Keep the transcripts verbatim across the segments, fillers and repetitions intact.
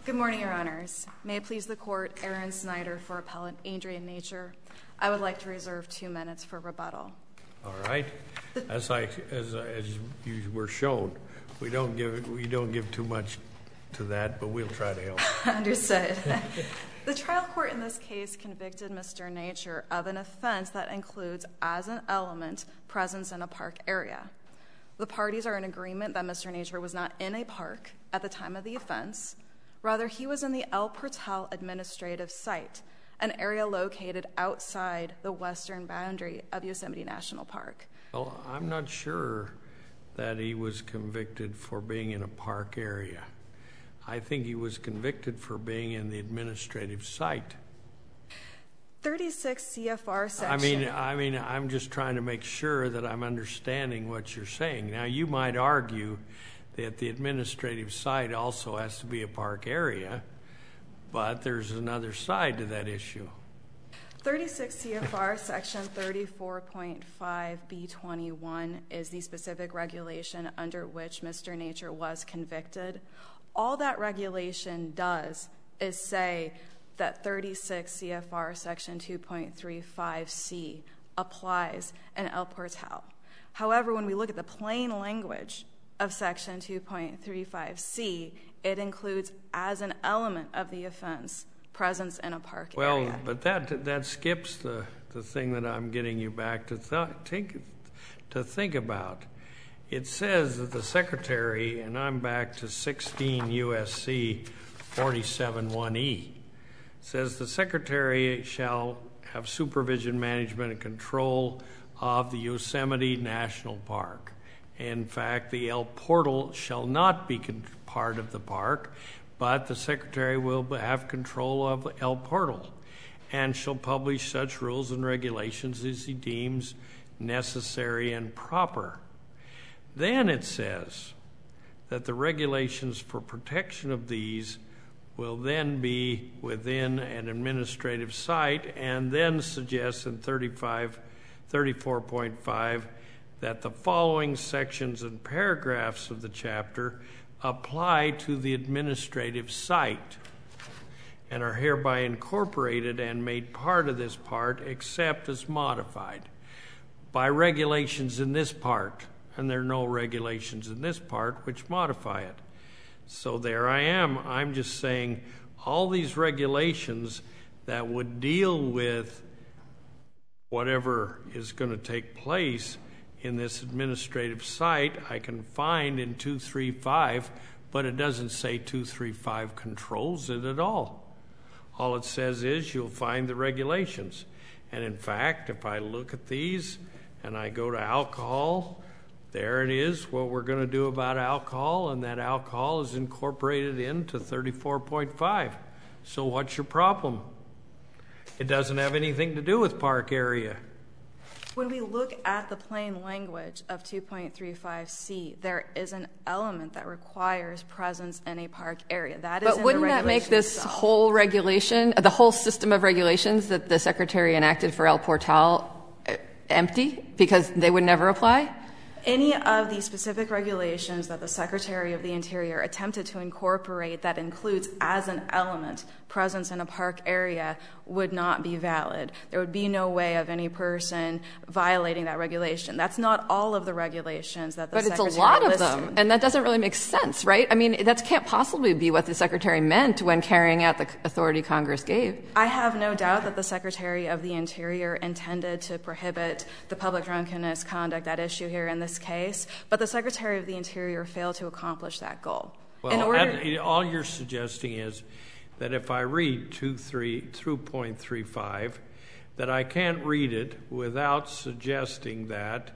Good morning, Your Honors. May it please the Court, Aaron Snyder for Appellant Adrian Nature. I would like to reserve two minutes for rebuttal. All right. As I as as you were shown, we don't give we don't give too much to that, but we'll try to help. Understood. The trial court in this case convicted Mister Nature of an offense that includes, as an element, presence in a park area. The parties are in agreement that Mister Nature was not in a park at the time of the offense. Rather, he was in the El Portal administrative site, an area located outside the western boundary of Yosemite National Park. Well, I'm not sure that he was convicted for being in a park area. I think he was convicted for being in the administrative site. thirty-six C F R section. I mean, I mean, I'm just trying to make sure that I'm understanding what you're saying. Now, you might argue that the administrative site also has to be a park area, but there's another side to that issue. thirty-six C F R section thirty-four point five B twenty-one is the specific regulation under which Mister Nature was convicted. All that regulation does is say that thirty-six C F R section two point three five C applies in El Portal. However, when we look at the plain language of section two point three five C, it includes, as an element of the offense, presence in a park well, area. Well, but that that skips the, the thing that I'm getting you back to th- think, to think about. It says that the Secretary, and I'm back to sixteen U S C forty-seven one E, says the Secretary shall have supervision, management, and control of the Yosemite National Park. In fact, the El Portal shall not be con- part of the park, but the Secretary will have control of El Portal and shall publish such rules and regulations as he deems necessary and proper. Then it says that the regulations for protection of these will then be within an administrative site, and then suggests in thirty-five, thirty-four point five that the following sections and paragraphs of the chapter apply to the administrative site and are hereby incorporated and made part of this part except as modified by regulations in this part, and there are no regulations in this part which modify it. So there I am. I'm just saying all these regulations that would deal with whatever is going to take place in this administrative site, I can find in two thirty-five, but it doesn't say two thirty-five controls it at all. All it says is you'll find the regulations. And in fact, if I look at these and I go to alcohol, there it is, what we're going to do about alcohol, and that alcohol is incorporated into thirty-four point five. So what's your problem? It doesn't have anything to do with park area. When we look at the plain language of two point three five C, there is an element that requires presence in a park area. That is in the regulation. But wouldn't that make this itself. whole regulation, the whole system of regulations that the Secretary enacted for El Portal, empty because they would never apply? Any of the specific regulations that the Secretary of the Interior attempted to incorporate that includes, as an element, presence in a park area would not be valid. There would be no way of any person violating that regulation. That's not all of the regulations that the but Secretary But it's a lot listed. of them, and that doesn't really make sense, right? I mean, that can't possibly be what the Secretary meant when carrying out the authority Congress gave. I have no doubt that the Secretary of the Interior intended to prohibit the public drunkenness conduct at issue here in this case, but the Secretary of the Interior failed to accomplish that goal. Well, in order and all you're suggesting is that if I read two three through point three five, that I can't read it without suggesting that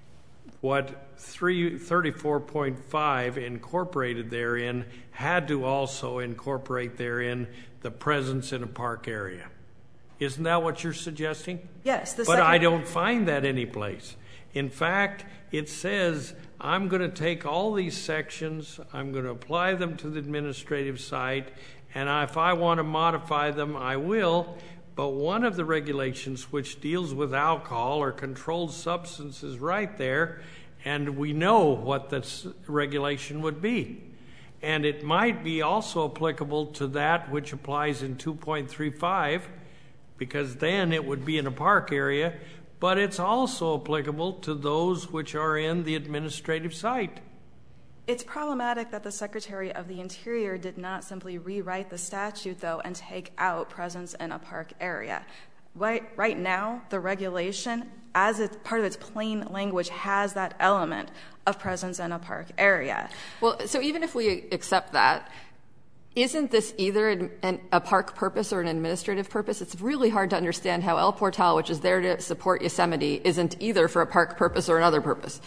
what thirty-four point five incorporated therein had to also incorporate therein the presence in a park area. Isn't that what you're suggesting? Yes. The but I don't find that anyplace. In fact, it says I'm going to take all these sections, I'm going to apply them to the administrative site, and if I want to modify them, I will. But one of the regulations which deals with alcohol or controlled substances right there, and we know what this regulation would be. And it might be also applicable to that which applies in two point three five, because then it would be in a park area, but it's also applicable to those which are in the administrative site. It's problematic that the Secretary of the Interior did not simply rewrite the statute, though, and take out presence in a park area. Right, right now, the regulation, as it's part of its plain language, has that element of presence in a park area. Well, so even if we accept that, isn't this either an, an, a park purpose or an administrative purpose? It's really hard to understand how El Portal, which is there to support Yosemite, isn't either for a park purpose or another purpose.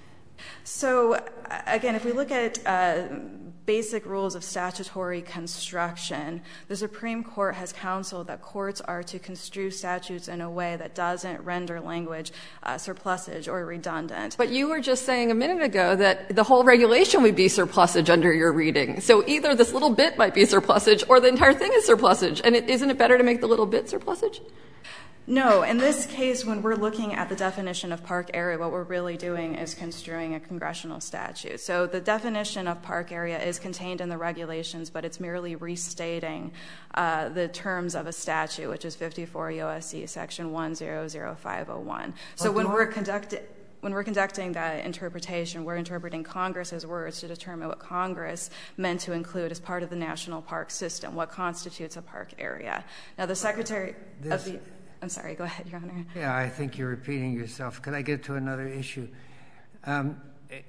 So, again, if we look at uh, basic rules of statutory construction, the Supreme Court has counseled that courts are to construe statutes in a way that doesn't render language uh, surplusage or redundant. But you were just saying a minute ago that the whole regulation would be surplusage under your reading. So either this little bit might be surplusage or the entire thing is surplusage. And it, isn't it better to make the little bit surplusage? No. In this case, when we're looking at the definition of park area, what we're really doing is construing a congressional statute. So the definition of park area is contained in the regulations, but it's merely restating uh, the terms of a statute, which is fifty-four U S C section one zero zero five oh one. So when we're conducting When we're conducting that interpretation, we're interpreting Congress's words to determine what Congress meant to include as part of the national park system, what constitutes a park area. Now, the Secretary this, of the... I'm sorry, go ahead, Your Honor. Yeah, I think you're repeating yourself. Could I get to another issue? Um,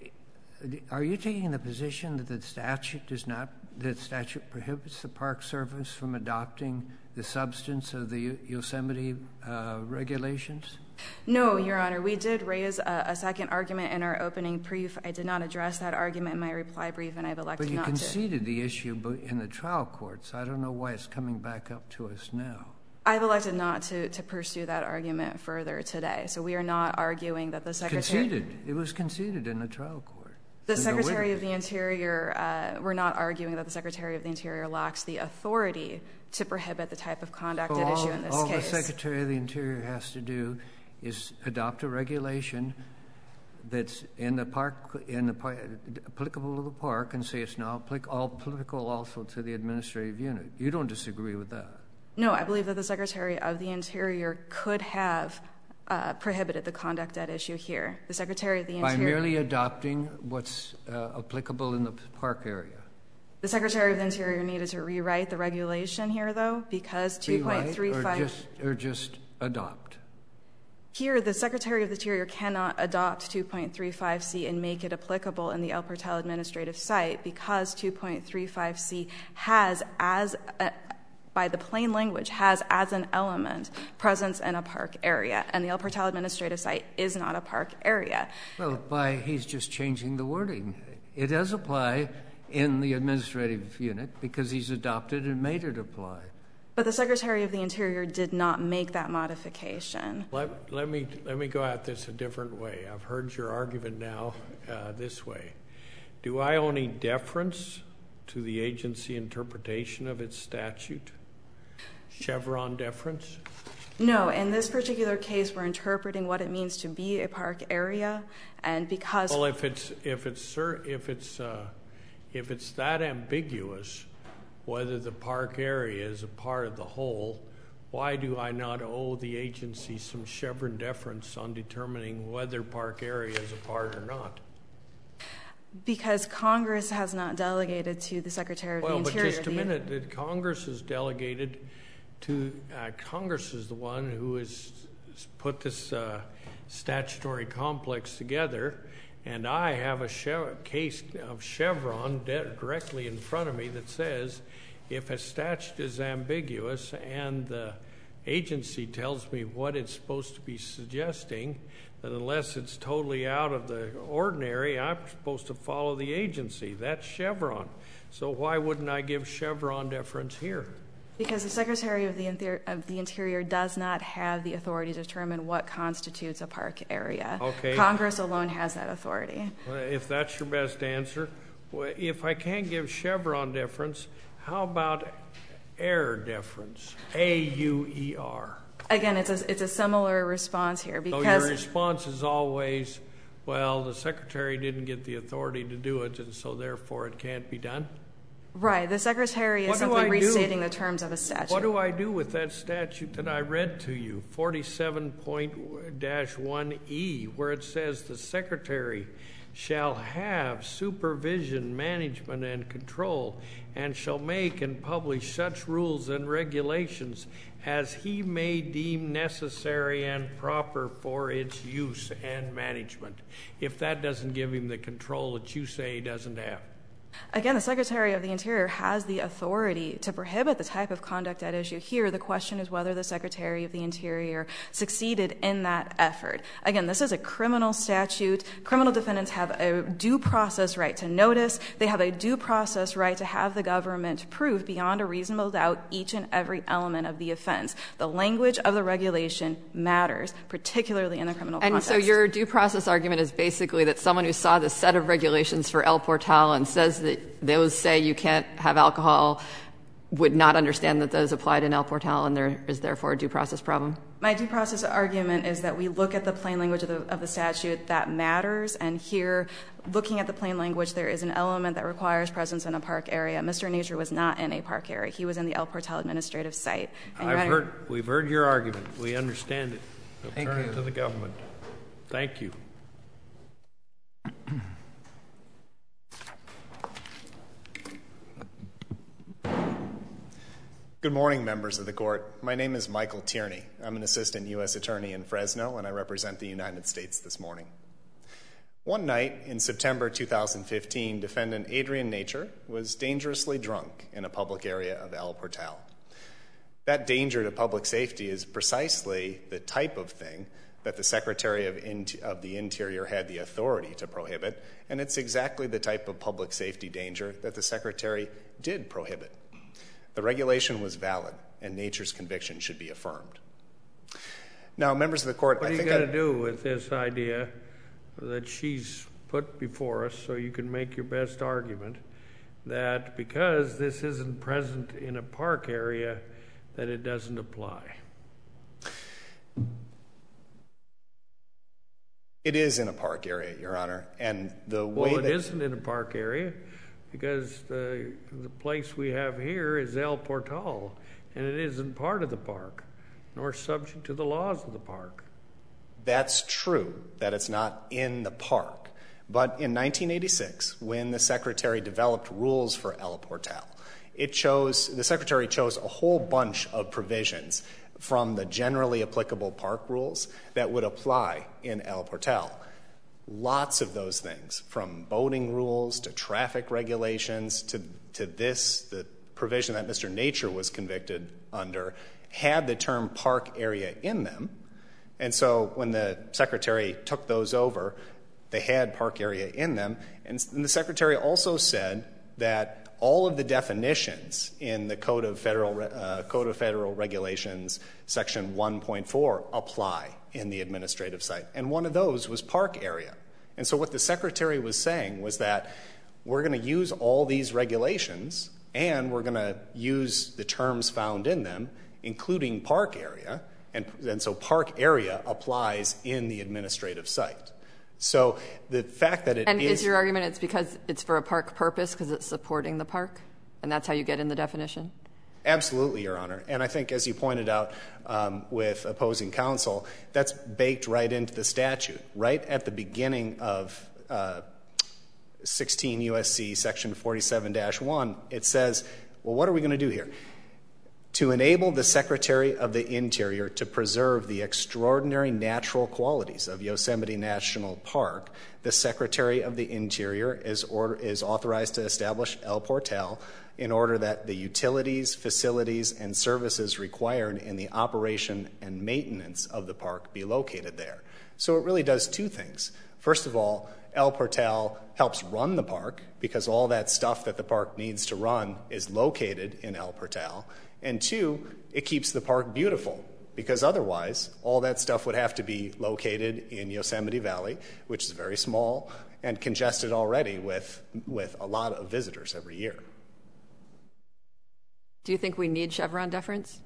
are you taking the position that the statute does not, that statute prohibits the Park Service from adopting the substance of the Yosemite uh, regulations? No, Your Honor. We did raise a, a second argument in our opening brief. I did not address that argument in my reply brief, and I've elected not to. But you conceded the issue in the trial courts. I don't know why it's coming back up to us now. I've elected not to, to pursue that argument further today. So we are not arguing that the Secretary... Conceded. It was conceded in the trial court. The Secretary of the Interior, uh, we're not arguing that the Secretary of the Interior lacks the authority to prohibit the type of conduct so at all, issue in this all case. All the Secretary of the Interior has to do is adopt a regulation that's in the park, in the applicable to the park, and say it's now applicable also to the administrative unit. You don't disagree with that? No, I believe that the Secretary of the Interior could have uh, prohibited the conduct at issue here. The Secretary of the Interior... By merely adopting what's uh, applicable in the park area. The Secretary of the Interior needed to rewrite the regulation here, though, because two point three five... Or just, or just adopt? Here, the Secretary of the Interior cannot adopt two point three five C and make it applicable in the El Portal administrative site because two point three five C has as... A, by the plain language, has as an element presence in a park area, and the El Portal administrative site is not a park area. Well, by he's just changing the wording. It does apply in the administrative unit because he's adopted and made it apply. But the Secretary of the Interior did not make that modification. Let, let me let me go at this a different way. I've heard your argument now uh, this way. Do I owe any deference to the agency interpretation of its statute? Chevron deference? No. In this particular case, we're interpreting what it means to be a park area, and because... Well, if it's if it's if it's uh, if it's that ambiguous, whether the park area is a part of the whole, why do I not owe the agency some Chevron deference on determining whether park area is a part or not? Because Congress has not delegated to the Secretary of well, the Interior... Well, but just a minute. That Congress has delegated to... Uh, Congress is the one who has put this uh, statutory complex together, and I have a che- case of Chevron de- directly in front of me that says if a statute is ambiguous and the agency tells me what it's supposed to be suggesting, that unless it's totally out of the ordinary, I'm supposed to follow the agency. That's Chevron. So why wouldn't I give Chevron deference here? Because the Secretary of the, Inter- of the Interior does not have the authority to determine what constitutes a park area. Okay. Congress alone has that authority. Well, if that's your best answer, well, if I can't give Chevron deference, how about air deference? A U E R. Again, it's a, it's a similar response here because... So your response is always, well, the Secretary didn't get the authority to do it, and so therefore it can't be done? Right. The Secretary is simply restating the terms of a statute. What do I do with that statute that I read to you, forty-seven point one E, where it says the Secretary shall have supervision, management, and control, and shall make and publish such rules and regulations as he may deem necessary and proper for its use and management, if that doesn't give him the control that you say he doesn't have? Again, the Secretary of the Interior has the authority to prohibit the type of conduct at issue here. The question is whether the Secretary of the Interior succeeded in that effort. Again, this is a criminal statute. Criminal defendants have a due process right to notice. They have a due process right to have the government prove beyond a reasonable doubt each and every element of the offense. The language of the regulation matters, particularly in the criminal and context. And so your due process argument is basically that someone who saw the set of regulations for El Portal and says that those say you can't have alcohol would not understand that those applied in El Portal, and there is therefore a due process problem? My due process argument is that we look at the plain language of the, of the statute. That matters. And here, looking at the plain language, there is an element that requires presence in a park area. Mister Nature was not in a park area. He was in the El Portal administrative site. And I've heard, we've heard your argument. We understand it. We'll Thank turn you. it to the government. Thank you. Good morning, members of the court. My name is Michael Tierney. I'm an assistant U S attorney in Fresno, and I represent the United States this morning. One night in September two thousand fifteen, defendant Adrian Nature was dangerously drunk in a public area of El Portal. That danger to public safety is precisely the type of thing that the Secretary of, In- of the Interior had the authority to prohibit, and it's exactly the type of public safety danger that the Secretary did prohibit. The regulation was valid, and Nature's conviction should be affirmed. Now, members of the court, what I are you think going I... to do with this idea that she's put before us so you can make your best argument that because this isn't present in a park area, that it doesn't apply? It is in a park area, Your Honor, and the way Well, it that... isn't in a park area, because the the place we have here is El Portal, and it isn't part of the park, nor subject to the laws of the park. That's true, that it's not in the park. But in nineteen eighty-six, when the Secretary developed rules for El Portal, it chose, the Secretary chose a whole bunch of provisions from the generally applicable park rules that would apply in El Portal. Lots of those things, from boating rules to traffic regulations to, to this, the provision that Mister Nature was convicted under, had the term park area in them. And so when the Secretary took those over, they had park area in them. And, and the Secretary also said that all of the definitions in the Code of Federal, uh, Code of Federal Regulations, Section one point four, apply in the administrative site. And one of those was park area. And so what the Secretary was saying was that we're going to use all these regulations, and we're going to use the terms found in them, including park area, and, and so park area applies in the administrative site. So the fact that it and is... And is your argument it's because it's for a park purpose, because it's supporting the park, and that's how you get in the definition? Absolutely, Your Honor. And I think, as you pointed out um, with opposing counsel, that's baked right into the statute. Right at the beginning of uh, sixteen U S C Section forty-seven dash one, it says, well, what are we going to do here? To enable the Secretary of the Interior to preserve the extraordinary natural qualities of Yosemite National Park, the Secretary of the Interior is, order, is authorized to establish El Portal in order that the utilities, facilities, and services required in the operation and maintenance of the park be located there. So it really does two things. First of all, El Portal helps run the park because all that stuff that the park needs to run is located in El Portal. And two, it keeps the park beautiful because otherwise all that stuff would have to be located in Yosemite Valley, which is very small and congested already with, with a lot of visitors every year. Do you think we need Chevron deference?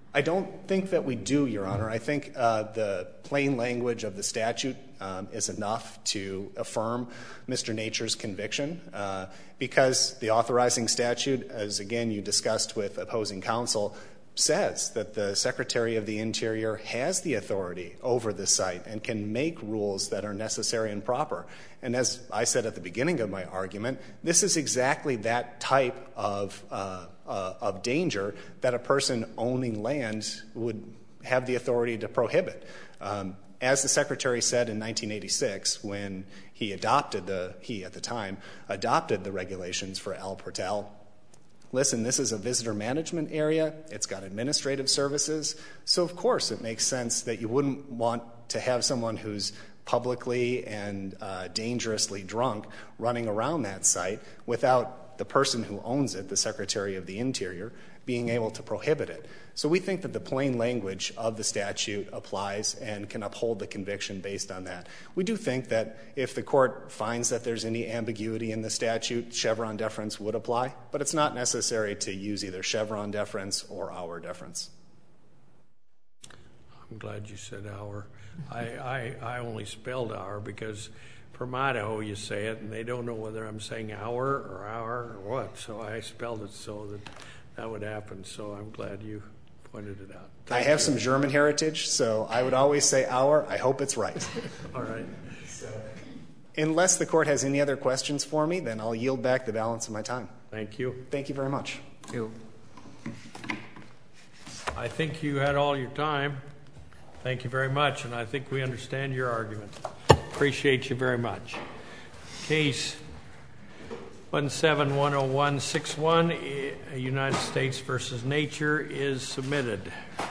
I don't think that we do, Your Honor. I think uh, the plain language of the statute um, is enough to affirm Mister Nature's conviction uh, because the authorizing statute, as again you discussed with opposing counsel, says that the Secretary of the Interior has the authority over the site and can make rules that are necessary and proper. And as I said at the beginning of my argument, this is exactly that type of uh, uh, of danger that a person owning land would have the authority to prohibit. Um, as the Secretary said in nineteen eighty-six, when he adopted the he at the time adopted the regulations for El Portal, listen, this is a visitor management area. It's got administrative services. So, of course, it makes sense that you wouldn't want to have someone who's publicly and uh, dangerously drunk running around that site without the person who owns it, the Secretary of the Interior, being able to prohibit it. So we think that the plain language of the statute applies and can uphold the conviction based on that. We do think that if the court finds that there's any ambiguity in the statute, Chevron deference would apply, but it's not necessary to use either Chevron deference or our deference. I'm glad you said our. I, I, I only spelled our because from Idaho you say it, and they don't know whether I'm saying our or our or what, so I spelled it so that that would happen, so I'm glad you pointed it out. Thank I have you. some German heritage, so I would always say our. I hope it's right. All right. So, unless the court has any other questions for me, then I'll yield back the balance of my time. Thank you. Thank you very much. Thank you. I think you had all your time. Thank you very much, and I think we understand your argument. Appreciate you very much. Case one seven one oh one six one, United States versus Nature, is submitted.